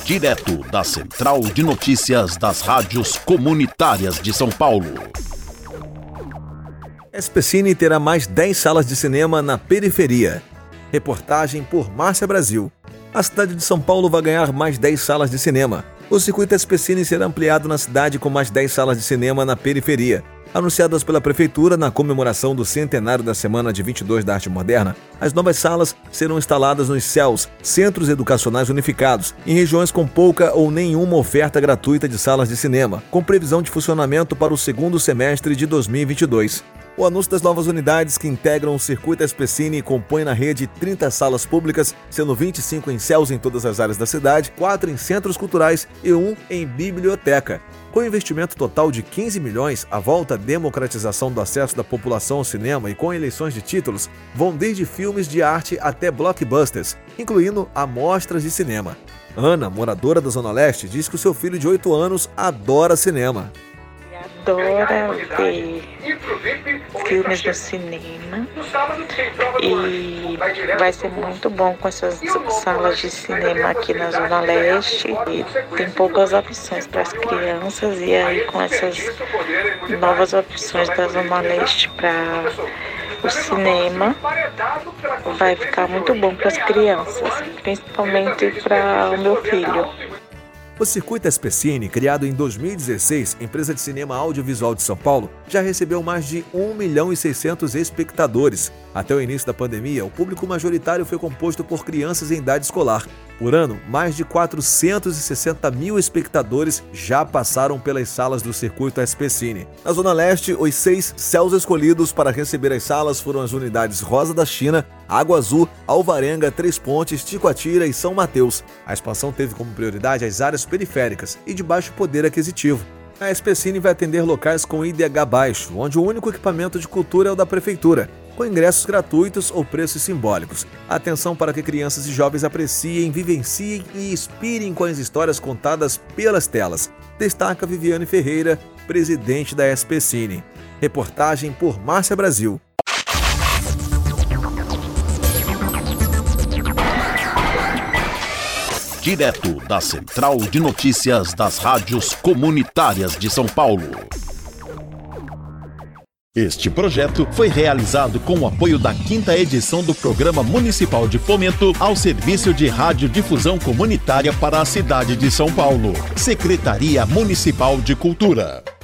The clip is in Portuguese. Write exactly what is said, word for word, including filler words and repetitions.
Direto da Central de Notícias das Rádios Comunitárias de São Paulo. SPCine terá mais dez salas de cinema na periferia. Reportagem por Márcia Brasil. A cidade de São Paulo vai ganhar mais dez salas de cinema. O circuito SPCine será ampliado na cidade com mais dez salas de cinema na periferia. Anunciadas pela Prefeitura na comemoração do centenário da Semana de vinte e dois da Arte Moderna, as novas salas serão instaladas nos C E Ls, Centros Educacionais Unificados, em regiões com pouca ou nenhuma oferta gratuita de salas de cinema, com previsão de funcionamento para o segundo semestre de dois mil e vinte e dois. O anúncio das novas unidades que integram o circuito SPCine compõe na rede trinta salas públicas, sendo vinte e cinco em C E Ls em todas as áreas da cidade, quatro em centros culturais e um em biblioteca. Com investimento total de quinze milhões, a volta à democratização do acesso da população ao cinema e com eleições de títulos, vão desde filmes de arte até blockbusters, incluindo amostras de cinema. Ana, moradora da Zona Leste, diz que o seu filho de oito anos adora cinema. Adora ver filmes no cinema e vai ser muito bom com essas salas de cinema aqui na Zona Leste. E tem poucas opções para as crianças e aí com essas novas opções da Zona Leste para o cinema vai ficar muito bom para as crianças, principalmente para o meu filho. O Circuito SPCine, criado em dois mil e dezesseis, empresa de cinema audiovisual de São Paulo, já recebeu mais de um milhão e seiscentos espectadores. Até o início da pandemia, o público majoritário foi composto por crianças em idade escolar. Por ano, mais de quatrocentos e sessenta mil espectadores já passaram pelas salas do Circuito SPCine. Na Zona Leste, os seis C E Ls escolhidos para receber as salas foram as unidades Rosa da China, Água Azul, Alvarenga, Três Pontes, Ticoatira e São Mateus. A expansão teve como prioridade as áreas periféricas e de baixo poder aquisitivo. A SPCine vai atender locais com I D H baixo, onde o único equipamento de cultura é o da Prefeitura, com ingressos gratuitos ou preços simbólicos. Atenção para que crianças e jovens apreciem, vivenciem e inspirem com as histórias contadas pelas telas. Destaca Viviane Ferreira, presidente da SPCine. Reportagem por Márcia Brasil. Direto da Central de Notícias das Rádios Comunitárias de São Paulo. Este projeto foi realizado com o apoio da quinta edição do Programa Municipal de Fomento ao Serviço de Radiodifusão Comunitária para a cidade de São Paulo. Secretaria Municipal de Cultura.